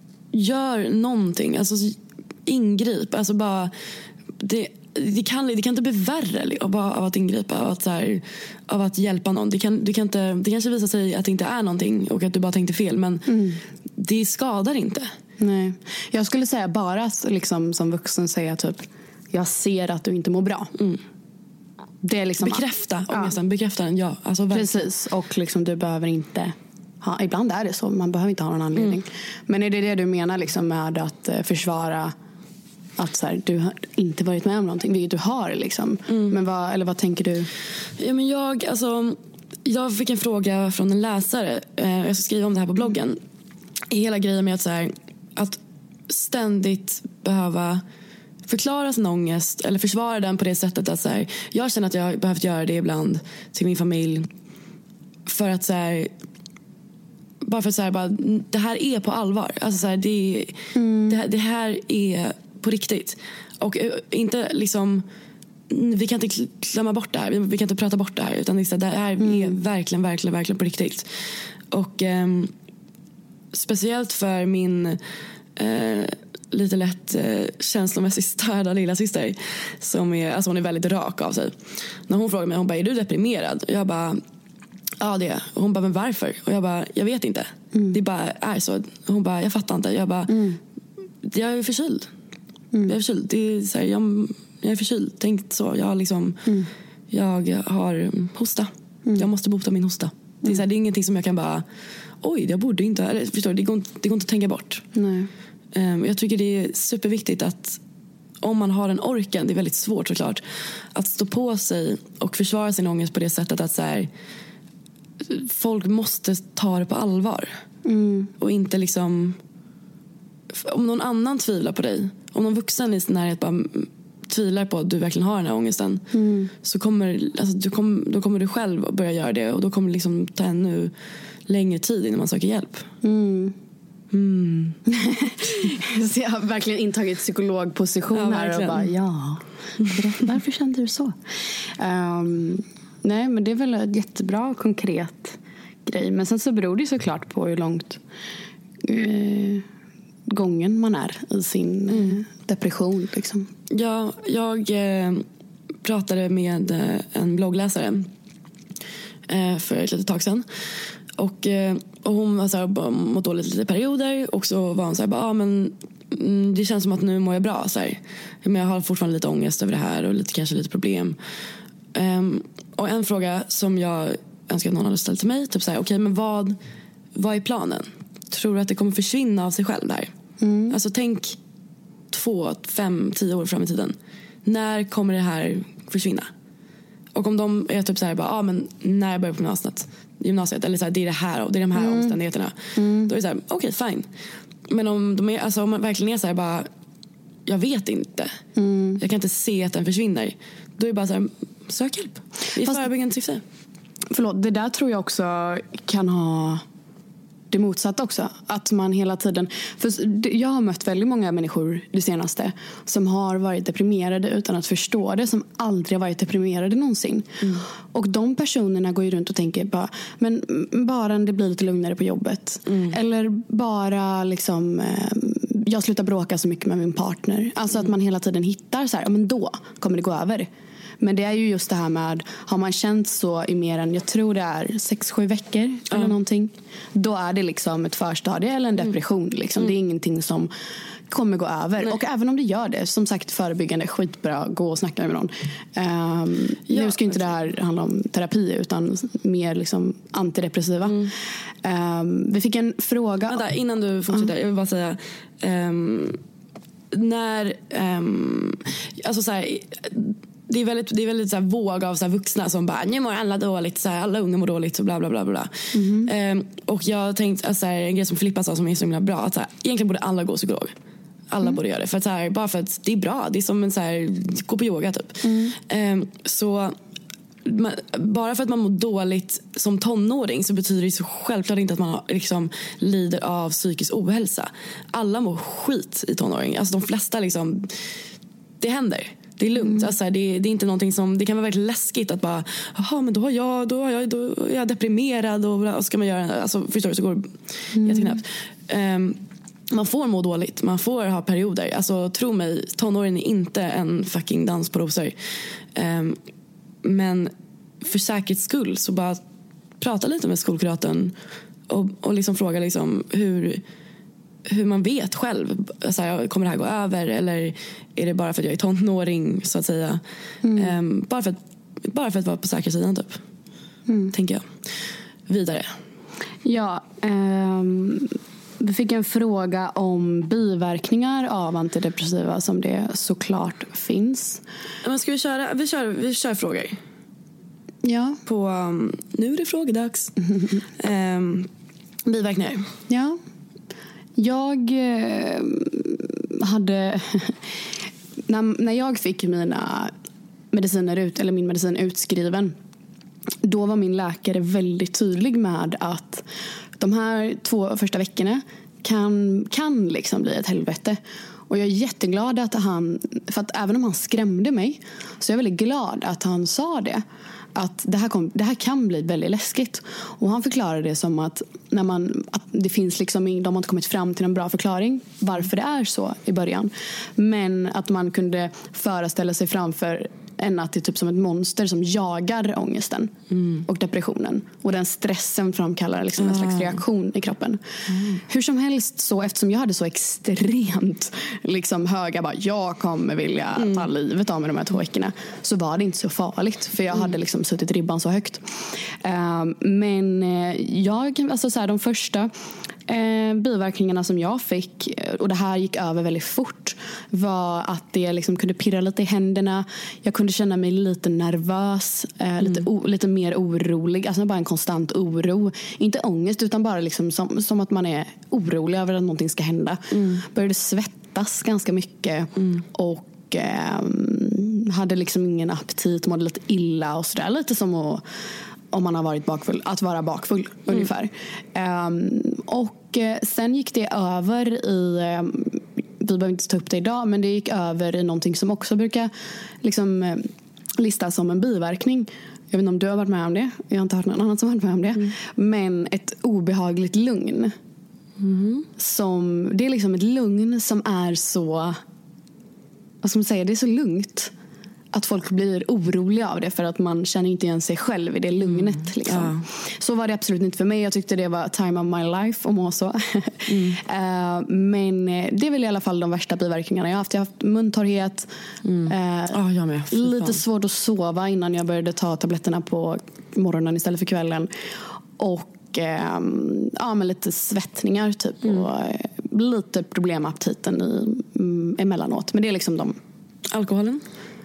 gör någonting. Alltså ingrip. Alltså bara det, det, kan, det kan inte bli värre av, av att ingripa, av att, så här, av att hjälpa någon. Det, kan, det, kan inte, det kanske visar sig att det inte är någonting och att du bara tänkte fel, men mm. det skadar inte. Nej. Jag skulle säga bara liksom, som vuxen säga typ, jag ser att du inte mår bra. Mm. Det är liksom bekräfta ja. ångesten, bekräfta den, ja. Alltså, precis, och liksom, du behöver inte ha, ibland är det så, man behöver inte ha någon anledning. Mm. Men är det det du menar liksom, med att uh, försvara att så här, du har inte varit med om någonting, vilket du har liksom. Mm. Men vad, eller vad tänker du? Ja, men jag, alltså, jag fick en fråga från en läsare. Eh, jag ska skriva om det här på bloggen. Hela grejen med att, så här, att ständigt behöva förklara sin ångest eller försvara den på det sättet att så här, jag känner att jag har behövt göra det ibland till min familj för att så här, bara för att så här, bara, det här är på allvar. Alltså så här, det, mm. det, det här är på riktigt. Och inte liksom, vi kan inte glömma bort det här, vi kan inte prata bort det här, utan det här mm. är verkligen, verkligen, verkligen på riktigt. Och eh, speciellt för min eh, lite lätt eh, känslomässigt störda lilla syster som är, alltså hon är väldigt rak av sig. När hon frågar mig, hon bara, är du deprimerad? Och jag bara, ja det är. Och hon bara, men varför? Och jag bara, jag vet inte. Mm. Det bara är så. Och hon bara, jag fattar inte. Jag bara, mm. jag är förkyld. Mm. Jag är förkyld. Det är så här, jag, jag är förkyld. Tänk så. Jag, liksom, mm. jag har hosta. Mm. Jag måste bota min hosta. Mm. Det, är så här, det är ingenting som jag kan bara, oj, jag borde inte. Eller, förstår du? Det går inte, det går inte att tänka bort. Nej. Um, jag tycker det är superviktigt att om man har en orken, det är väldigt svårt såklart, att stå på sig och försvara sin ångest på det sättet att så här, folk måste ta det på allvar. Mm. Och inte liksom, om någon annan tvivlar på dig, om någon vuxen i sin närhet bara tvivlar på att du verkligen har den här ångesten, mm. så kommer, alltså, du kom, då kommer du själv att börja göra det, och då kommer det liksom ta ännu längre tid innan man söker hjälp. Mm. Mm. Så jag har verkligen intagit psykologposition ja, här och bara, ja, varför kände du så? Um, nej, men det är väl ett jättebra konkret grej. Men sen så beror det såklart på hur långt uh, gången man är i sin uh, mm. depression liksom. Ja, jag eh, pratade med eh, en bloggläsare eh, för ett litet tag sedan. Och, och hon var så här, mått dåligt lite perioder. Och så var hon så här, ah, men mm, det känns som att nu mår jag bra så här. Men jag har fortfarande lite ångest över det här. Och lite, kanske lite problem. um, Och en fråga som jag önskar att någon hade ställt till mig, typ så här, okej, okay, men vad, vad är planen? Tror du att det kommer försvinna av sig själv där? Mm. Alltså tänk två, fem, tio år fram i tiden. När kommer det här försvinna? Och om de är typ så här, bara, ah, men när jag börjar på gymnasiet, gymnasiet eller så här, det är det här och det är de här mm. omständigheterna, mm. då är det så här, okej, okay, fine. Men om de är, alltså om man verkligen är så här, bara, jag vet inte, mm. jag kan inte se att den försvinner, då är det bara så här, sök hjälp i förebyggande syfte. Förlåt, det där tror jag också kan ha det motsatta också. Att man hela tiden, för jag har mött väldigt många människor det senaste som har varit deprimerade utan att förstå det, som aldrig har varit deprimerade någonsin. Mm. Och de personerna går ju runt och tänker bara, men bara det blir lite lugnare på jobbet. Mm. Eller bara liksom, jag slutar bråka så mycket med min partner. Alltså mm. att man hela tiden hittar så här, ja men då kommer det gå över. Men det är ju just det här med, har man känt så i mer än, jag tror det är sex, sju veckor mm. eller någonting, då är det liksom ett förstadie eller en depression liksom. Mm. Det är ingenting som kommer gå över. Nej. Och även om det gör det, som sagt, förebyggande, skitbra, gå och snacka med någon. Um, ja, nu ska inte det här handla om terapi, utan mer liksom antidepressiva. Mm. Um, vi fick en fråga. Vänta, innan du fortsätter, uh. jag vill bara säga um, när um, alltså så här, det är väldigt, det är väldigt så här våg av så här vuxna som bara, nu mår alla dåligt, så här, alla unga mår dåligt och bla bla bla bla. Mm. Ehm, och jag tänkte, alltså, en grej som Filippa sa som är så himla bra, att så här, egentligen borde alla gå psykolog. Alla mm. borde göra det, för att, så här, bara för att det är bra. Det är som en så här, gå på yoga typ. Mm. Ehm, så man, bara för att man mår dåligt som tonåring så betyder det så självklart inte att man liksom lider av psykisk ohälsa. Alla mår skit i tonåring. Alltså de flesta liksom, det händer. Det är lugnt. Mm. Alltså, det, det är inte någonting som, det kan vara väldigt läskigt att bara, jaha, men då har jag, då har jag, då är jag deprimerad och vad ska man göra? Alltså, förstår du, så går det mm. jätteknappt. Um, man får må dåligt, man får ha perioder. Alltså, tro mig, tonåren är inte en fucking dans på rosor. Um, men för säkerhets skull så bara prata lite med skolkuratorn och, och liksom fråga liksom hur, hur man vet själv. Så här, kommer det här gå över eller är det bara för att jag är tonåring så att säga. Mm. Um, bara, för att, bara för att vara på säkra sidan typ. Mm. Tänker jag. Vidare. Ja, um, vi fick en fråga om biverkningar av antidepressiva som det såklart finns. Men ska vi köra, vi kör, vi kör frågor. Ja. På, um, nu är det frågedags. um, biverkningar. Ja. Jag eh, hade när, när jag fick mina mediciner ut, eller min medicin utskriven, då var min läkare väldigt tydlig med att de här två första veckorna kan, kan liksom bli ett helvete. Och jag är jätteglad att han, för att även om han skrämde mig, så är jag väldigt glad att han sa det. Att det här, kom, det här kan bli väldigt läskigt. Och han förklarade det som att, när man, att det finns liksom, de har inte kommit fram till en bra förklaring varför det är så i början. Men att man kunde föreställa sig framför en att det är typ som ett monster som jagar ångesten mm. och depressionen. Och den stressen framkallar liksom en slags reaktion i kroppen. Mm. Hur som helst så, eftersom jag hade så extremt liksom höga, bara, jag kommer vilja mm. ta livet av mig de här två veckorna, så var det inte så farligt. För jag mm. hade liksom suttit ribban så högt. Uh, men jag, alltså så här, de första Eh, biverkningarna som jag fick, och det här gick över väldigt fort, var att det liksom kunde pirra lite i händerna. Jag kunde känna mig lite nervös, eh, mm. lite, o, lite mer orolig. Alltså bara en konstant oro. Inte ångest, utan bara liksom som, som att man är orolig över att någonting ska hända. Mm. Började svettas ganska mycket mm. och eh, hade liksom ingen aptit, mådde lite illa och sådär. Lite som att, om man har varit bakfull, att vara bakfull mm. ungefär. Um, och sen gick det över i, um, vi behöver inte ta upp det idag, men det gick över i någonting som också brukar liksom listas som en biverkning. Jag vet inte om du har varit med om det. Jag har inte hört någon annan som har varit med om det. Mm. Men ett obehagligt lugn. Mm. Som, det är liksom ett lugn som är så, vad ska man säga, det är så lugnt att folk blir oroliga av det, för att man känner inte igen sig själv i det lugnet. Mm. Liksom. Ja. Så var det absolut inte för mig. Jag tyckte det var time of my life, om så. Mm. uh, men det är väl i alla fall de värsta biverkningarna jag har haft. Jag har haft muntorrhet. Mm. Uh, oh, jag med. Lite svårt att sova innan jag började ta tabletterna på morgonen istället för kvällen. Och uh, ja, men lite svettningar typ. Mm. Och uh, lite problem med aptiten i, um, emellanåt. Men det är liksom de... Alkoholen?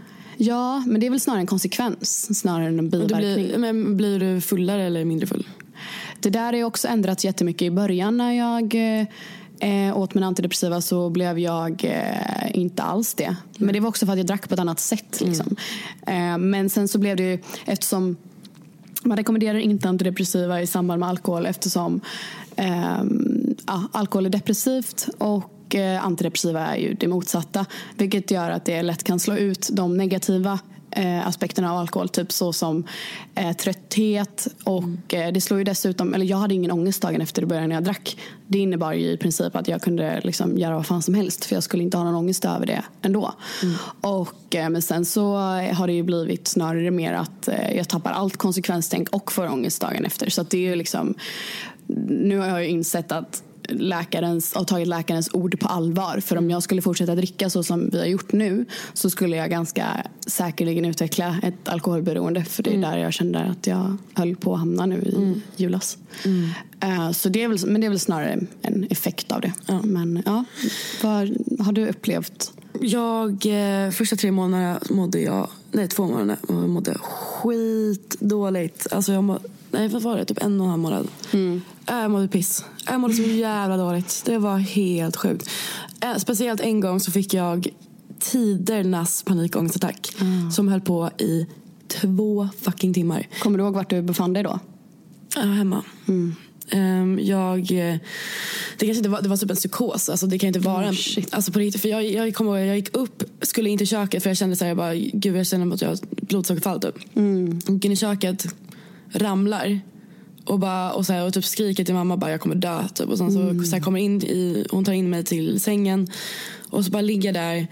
Ja, men det är väl snarare en konsekvens snarare än en biverkning. Blir, men blir du fullare eller mindre full? Det där är också ändrats jättemycket. I början när jag eh, åt mina antidepressiva så blev jag eh, inte alls det. Mm. Men det var också för att jag drack på ett annat sätt. Liksom. Mm. Eh, men sen så blev det ju, eftersom man rekommenderar inte antidepressiva i samband med alkohol, eftersom eh, ja, alkohol är depressivt och antidepressiva är ju det motsatta, vilket gör att det lätt kan slå ut de negativa eh, aspekterna av alkohol, typ så som eh, trötthet och mm. eh, det slår ju dessutom, eller jag hade ingen ångest dagen efter det började när jag drack. Det innebar ju i princip att jag kunde liksom göra vad fan som helst, för jag skulle inte ha någon ångest över det ändå. Mm. Och eh, men sen så har det ju blivit snarare mer att eh, jag tappar allt konsekvenstänk och får ångest dagen efter, så att det är ju liksom, nu har jag ju insett att läkarens, och tagit läkarens ord på allvar. För om jag skulle fortsätta dricka så som vi har gjort nu, så skulle jag ganska säkerligen utveckla ett alkoholberoende. För det är mm. där jag kände att jag höll på att hamna nu i mm. julas. Mm. Uh, så det är väl, men det är väl snarare en effekt av det. Ja. Men ja, vad har du upplevt? Jag, eh, första tre månader mådde jag, nej två månader mådde skit dåligt. Alltså jag mådde, nej vad var det, typ en och en halv månad. Mm. Jag mådde piss. Jag mådde så jävla dåligt. Det var helt sjukt. Eh, speciellt en gång så fick jag tidernas panikångestattack mm. som höll på i två fucking timmar. Kommer du ihåg vart du befann dig då? Ja, hemma. Mm. Um, jag det kanske inte var, det var typ en psykos. Alltså det kan inte vara en, oh, alltså på riktigt, för jag, jag kommer ihåg, jag gick upp, skulle in till köket för jag kände så här, jag bara, gud jag känner att jag har blodsockerfall typ. Mm. Gick in i köket, ramlar och bara och så här, och typ skriker till mamma bara jag kommer dö typ. Och sen så, mm. så här, kommer in i, hon tar in mig till sängen och så bara ligger där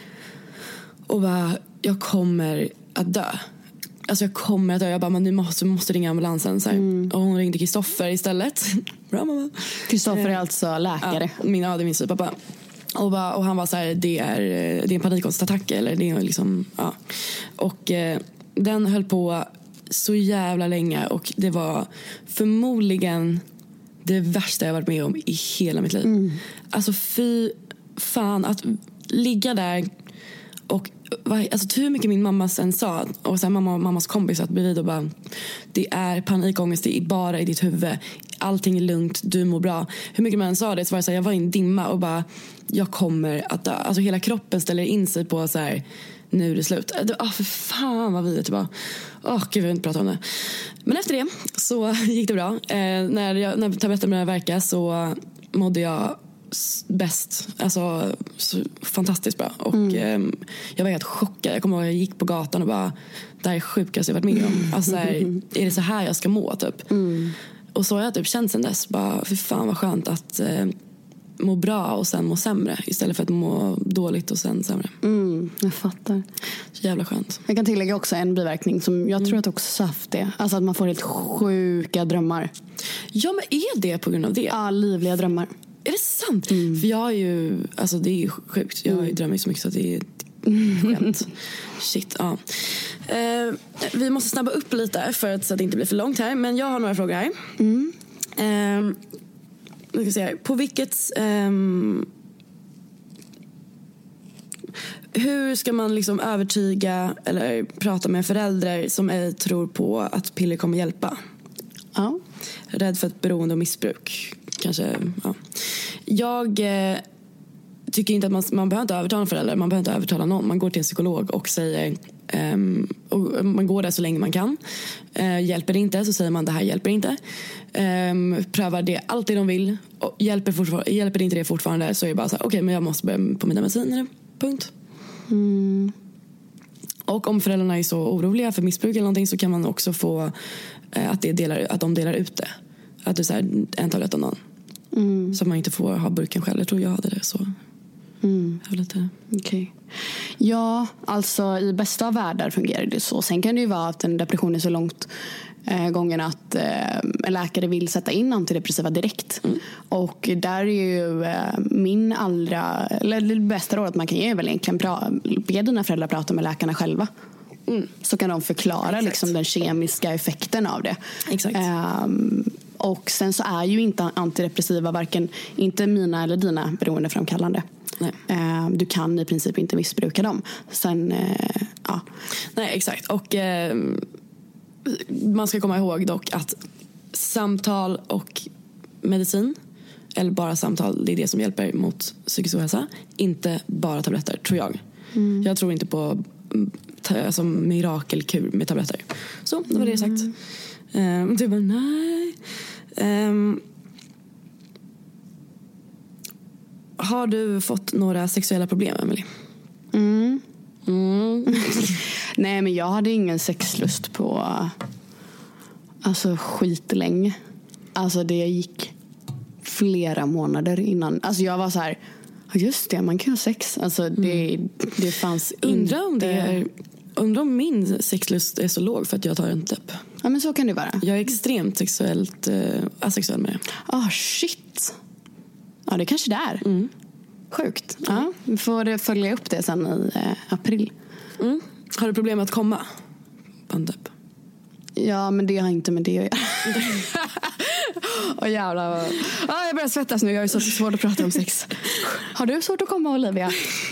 och bara jag kommer att dö. Alltså jag kommer att dö. Jag bara, men nu måste, måste ringa ambulansen så här. Mm. Och hon ringde Kristoffer istället. Bra mamma. Kristoffer är alltså läkare. Ja, min, ja, det är min pappa. Och, bara, och han var så här, det är, det är en panikångestattack eller det är liksom, ja. Och eh, den höll på så jävla länge och det var förmodligen det värsta jag varit med om i hela mitt liv. Mm. Alltså fy fan att ligga där och alltså hur mycket min mamma sen sa och sen mamma mammas kompis att bredvid och bara det är panikångest, det är bara i ditt huvud, allting är lugnt, du mår bra. Hur mycket man sa det så var det så här, jag var i en dimma och bara jag kommer att dö. Alltså hela kroppen ställer in sig på så här, nu är det slut. Det, ah, för fan vad vidrigt det var. Åh oh, gud, jag vill inte prata om det. Men efter det så gick det bra. Eh, när, jag, när tabletten började verka så mådde jag bäst, alltså så fantastiskt bra och mm. eh, jag var helt chockad. Jag kommer ihåg jag gick på gatan och bara det här är sjukast jag varit med om. Alltså här, är det så här jag ska må typ. Mm. Och så har jag typ känt sen dess bara för fan vad skönt att eh, må bra och sen må sämre istället för att må dåligt och sen sämre. Mm, jag fattar. Så jävla skönt. Jag kan tillägga också en biverkning som jag mm. tror att också haft det. Alltså att man får helt sjuka drömmar. Ja, men är det på grund av det? Ja, livliga drömmar. Är det sant? Mm. För jag är ju, alltså det är ju sjukt. Jag mm. drömmer så mycket så att det är skämt. Shit, ja. Eh, vi måste snabba upp lite för att, så att det inte blir för långt här. Men jag har några frågor här. Mm. Eh, nu ska se här. På vilket... Eh, hur ska man liksom övertyga eller prata med föräldrar som ej tror på att piller kommer hjälpa? Ja. Rädd för ett beroende och missbruk. Kanske, ja. Jag eh, tycker inte att man, man behöver inte övertala föräldrar. Man behöver inte övertala någon. Man går till en psykolog och säger um, och man går där så länge man kan. uh, Hjälper det inte så säger man det här hjälper inte. um, Prövar det alltid de vill och hjälper, hjälper det inte det fortfarande så är det bara så här, okej okay, men jag måste börja på mina mediciner. Punkt. Mm. Och om föräldrarna är så oroliga för missbruk eller någonting så kan man också få uh, att, det delar, att de delar ut det. Att du säger en tablett om dagen. Mm. Så man inte får ha burken själv. Jag tror jag hade det så. Mm. Jag lite... Okay. Ja, alltså i bästa av världar fungerar det så. Sen kan det ju vara att en depression är så långt eh, gången att eh, en läkare vill sätta in antidepressiva direkt. Mm. Och där är ju eh, min allra, eller det bästa råd att man kan ge är väl egentligen pra- be dina föräldrar prata med läkarna själva. Mm. Så kan de förklara liksom, den kemiska effekten av det. Exakt. Um, och sen så är ju inte antidepressiva varken inte mina eller dina beroendeframkallande. Nej. Uh, du kan i princip inte missbruka dem. Sen, uh, ja. Nej, exakt. Och uh, man ska komma ihåg dock att samtal och medicin, eller bara samtal, det är det som hjälper mot psykisk ohälsa. Inte bara tabletter, tror jag. Mm. Jag tror inte på alltså, mirakelkur med tabletter. Så, det var det sagt. Um, du bara, nej. Um, har du fått några sexuella problem, Emily? Mm. Mm. Nej, men jag hade ingen sexlust på alltså skitlänge. Alltså det gick flera månader innan. Alltså jag var så här, just det, man kan ha sex. Alltså det, mm. det fanns undra om det är, undra om min sexlust är så låg för att jag tar en läpp. Ja, men så kan det vara. Jag är extremt sexuellt äh, asexuell med det. Ah, shit. Ja, det är kanske där. Mm. Sjukt. Ja, vi får följa upp det sen i eh, april. Mm. Har du problem med att komma? Bandep. Ja, men det har inte med det att göra. Åh jävlar. Ah, jag börjar svettas nu, jag är så svårt att prata om sex. Har du svårt att komma, Olivia?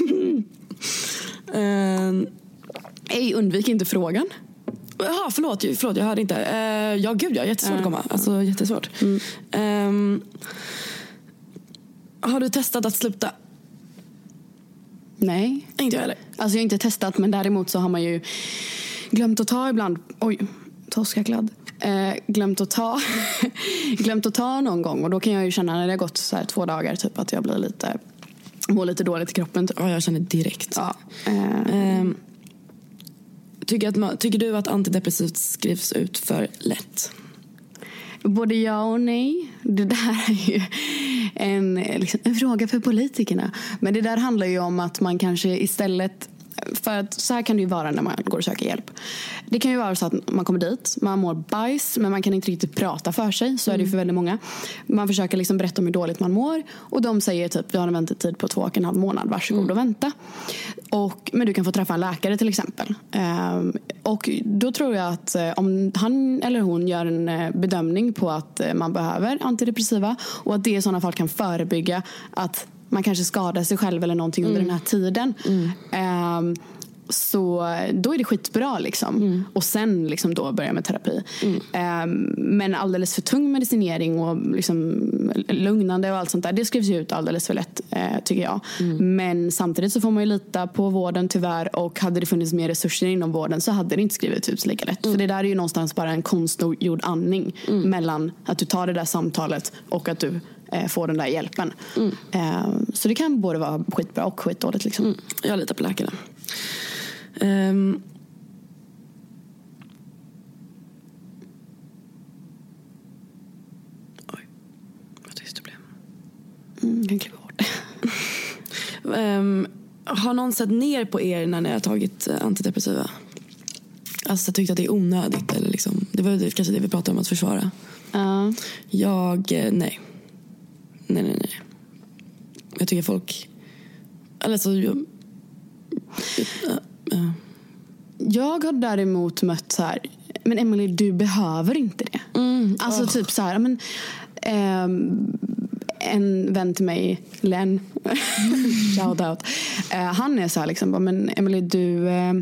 Mm. Uh, Ej, undvik inte frågan. Jaha, förlåt, förlåt, jag hörde inte. Uh, ja, gud, jag är jättesvårt uh, att komma. Alltså, jättesvårt. Mm. Um, har du testat att sluta? Nej. Inte jag heller. Alltså jag har inte testat, men däremot så har man ju glömt att ta ibland. Oj, toskakladd. Eh, glömt att ta glömt att ta någon gång. Och då kan jag ju känna när det har gått så här två dagar typ att jag blir lite mår lite dåligt i kroppen typ. Ja, jag känner direkt. Ja. Eh. Eh, tycker, att man, tycker du att antidepressivt skrivs ut för lätt? Både ja och nej. Det där är ju en, liksom, en fråga för politikerna. Men det där handlar ju om att man kanske istället... För att så här kan det ju vara när man går och söker hjälp. Det kan ju vara så att man kommer dit, man mår bajs, men man kan inte riktigt prata för sig. Så är det ju för väldigt många. Man försöker liksom berätta om hur dåligt man mår. Och de säger typ, vi har en väntetid på två och en halv månad, varsågod mm. och vänta. Och, men du kan få träffa en läkare till exempel. Um, och då tror jag att uh, om han eller hon gör en uh, bedömning på att uh, man behöver antidepressiva. Och att det i sådana fall kan förebygga att man kanske skadar sig själv eller någonting under mm. den här tiden. Mm. Um, så då är det skitbra liksom. Mm. Och sen liksom då börja med terapi. Mm. Um, men alldeles för tung medicinering och liksom lugnande och allt sånt där, det skrivs ju ut alldeles för lätt uh, tycker jag. Mm. Men samtidigt så får man ju lita på vården tyvärr. Och hade det funnits mer resurser inom vården så hade det inte skrivits ut lika lätt. Mm. För det där är ju någonstans bara en konstgjord andning mm. mellan att du tar det där samtalet och att du får den där hjälpen. Mm. Så det kan både vara skitbra och skitdåligt liksom. Mm. Jag litar på läkarna. Um. Oj, vad tyst det blev. Mm, kan klippa bort det. um, Har någon sett ner på er när ni har tagit antidepressiva? Alltså tyckt att det är onödigt eller liksom, det var det, kanske det vi pratade om att försvara. Uh. Jag, nej Nej, nej, nej. Jag tycker folk... Alltså, jag, jag, äh. jag har däremot mött så här... Men Emily, du behöver inte det. Mm. Alltså oh. typ så här... Men, ähm, en vän till mig, Len, shout out. Äh, han är så här liksom... Men Emily, du... Äh,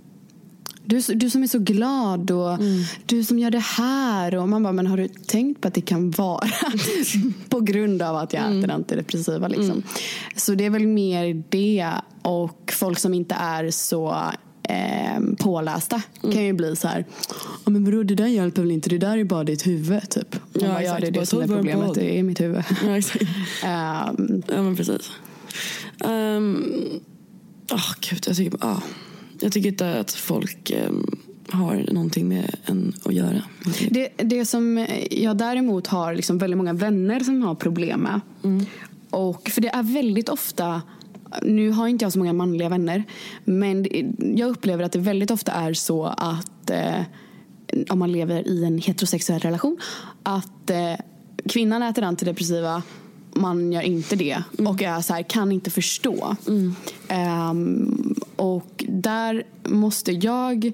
Du, du som är så glad och mm. du som gör det här. Och man bara, men har du tänkt på att det kan vara på grund av att jag äter mm. antidepressiva liksom. Mm. Så det är väl mer det. Och folk som inte är så eh, pålästa mm. kan ju bli så här, oh, men vadå, det där hjälper väl inte, det där är bara ditt huvud typ. Ja, bara, ja, det är det som är problemet, det är mitt huvud. Ja, exakt. um, ja, men precis. Um, oh, gud, jag tycker bara... Oh. Jag tycker inte att folk eh, har någonting med en att göra. Det, det som jag däremot har liksom väldigt många vänner som har problem med. Mm. Och för det är väldigt ofta, nu har inte jag så många manliga vänner, men jag upplever att det väldigt ofta är så att eh, om man lever i en heterosexuell relation, att eh, kvinnan äter antidepressiva, man gör inte det mm. och är så här, kan inte förstå. Mm. Um, och där måste jag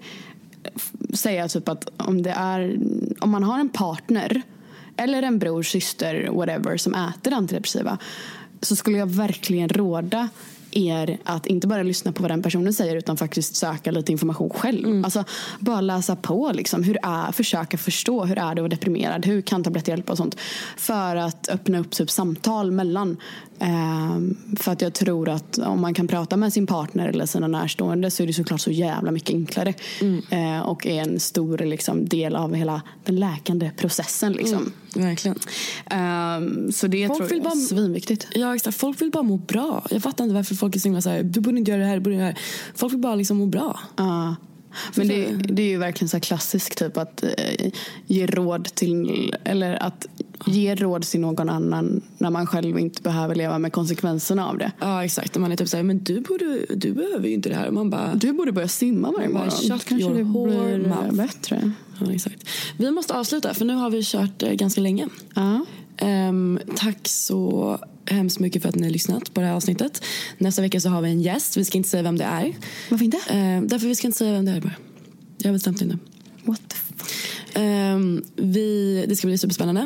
säga typ att om det är, om man har en partner eller en bror, syster, whatever, som äter antidepressiva, så skulle jag verkligen råda er att inte bara lyssna på vad den personen säger utan faktiskt söka lite information själv. Mm. Alltså bara läsa på liksom, hur är, försöka förstå hur är det att vara deprimerad, hur kan tabletter hjälpa och sånt, för att öppna upp typ samtal mellan. Um, för att jag tror att om man kan prata med sin partner eller sina närstående så är det såklart så jävla mycket enklare. Mm. Uh, och är en stor liksom, del av hela den läkande processen liksom. Mm, verkligen. Um, så det folk tror jag är bara, svinviktigt. Ja, exakt. Folk vill bara må bra. Jag fattar inte varför folk är så himla så här, du borde inte göra det här, du borde inte göra det här. Folk vill bara liksom må bra. Ja. Uh. Men det, det är ju verkligen så här klassiskt typ att eh, ge råd till, eller att ge råd till någon annan när man själv inte behöver leva med konsekvenserna av det. Ja, exakt. Man är typ så här, men du borde, du behöver ju inte det här. Man bara, du borde börja simma varje morgon. Kanske det blir bättre. Ja, exakt. Vi måste avsluta för nu har vi kört eh, ganska länge. Ja. Um, tack så hemskt mycket för att ni har lyssnat på det här avsnittet. Nästa vecka så har vi en gäst. Vi ska inte säga vem det är. Varför inte? Uh, därför vi ska inte säga vem det är bara. Jag har bestämt inte. What the fuck? Um, vi, det ska bli superspännande.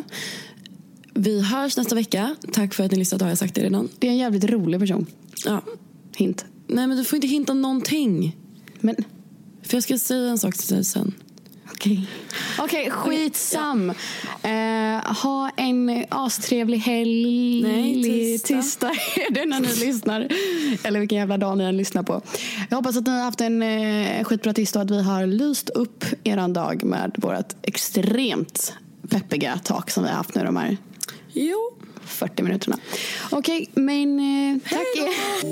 Vi hörs nästa vecka. Tack för att ni lyssnat, har jag sagt det redan. Det är en jävligt rolig person. Ja. Hint. Nej, men du får inte hinta någonting. Men för jag ska säga en sak till dig sen. Okej. Okay. Okej, skitsam. Eh, ha en astrevlig helg. Nej, tisdag. Tisdag är det när ni lyssnar. Eller vilken jävla dag ni än lyssnar på. Jag hoppas att ni har haft en eh, skitbra tisdag och att vi har lyst upp eran dag med vårt extremt peppiga tak som vi har haft nu de här Jo. fyrtio minuterna. Okej, men eh, tack.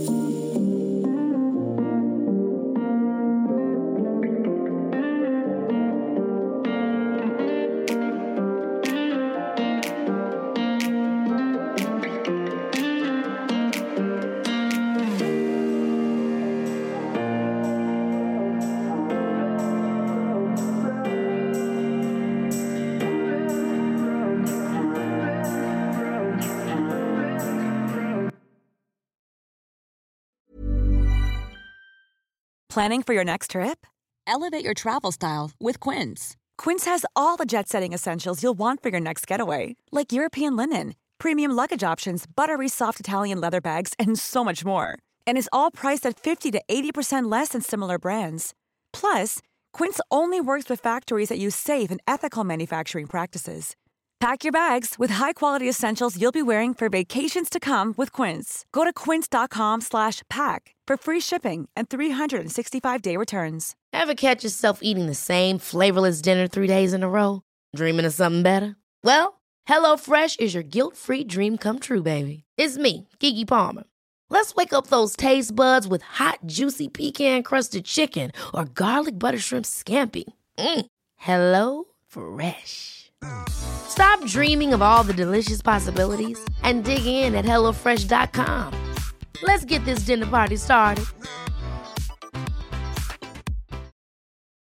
Planning for your next trip? Elevate your travel style with Quince. Quince has all the jet-setting essentials you'll want for your next getaway, like European linen, premium luggage options, buttery soft Italian leather bags, and so much more. And is all priced at fifty to eighty percent less than similar brands. Plus, Quince only works with factories that use safe and ethical manufacturing practices. Pack your bags with high-quality essentials you'll be wearing for vacations to come with Quince. Go to quince.com slash pack for free shipping and three sixty-five day returns. Ever catch yourself eating the same flavorless dinner three days in a row? Dreaming of something better? Well, HelloFresh is your guilt-free dream come true, baby. It's me, Keke Palmer. Let's wake up those taste buds with hot, juicy pecan-crusted chicken or garlic butter shrimp scampi. Mm. Hello Fresh. Stop dreaming of all the delicious possibilities and dig in at hello fresh dot com. Let's get this dinner party started.